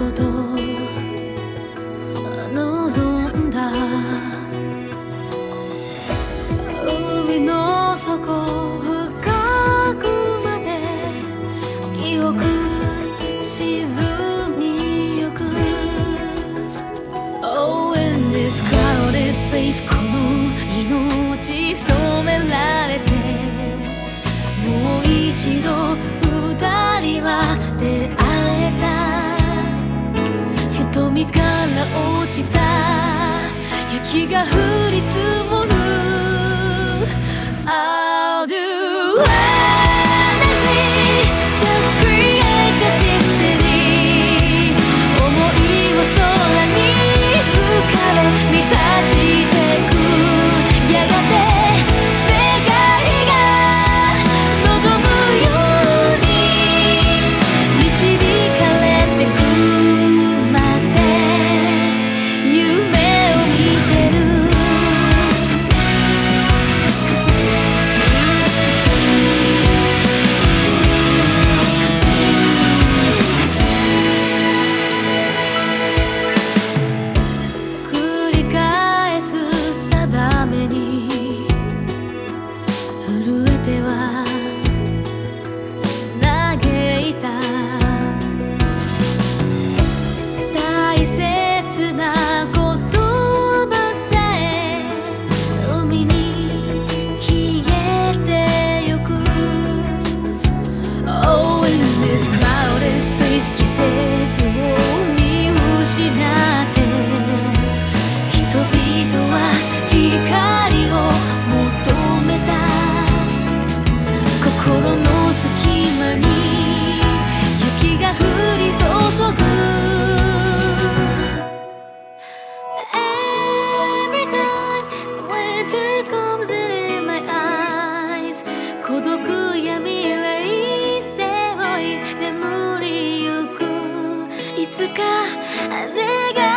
こと望んだ。海の底深くまで記憶沈みゆく。 Oh, in this crowded space この命染められて、もう一度二人は出会えた。瞳から落ちた雪が降り積もる。 I'll do anything, just create a destiny。 想いを空に浮かべ満たしてく。やがて世界が望むように導かれてくまで夢を見てる。繰り返す定めに震えては嘆いた。大切な言葉さえ海に消えてゆく。 Oh, in this crowded space 季節を見失って人々は光を求めた。心の隙間に雪が降り注ぐ。 Every time winter comes in my eyes 孤独や未来背負い眠りゆく。いつか願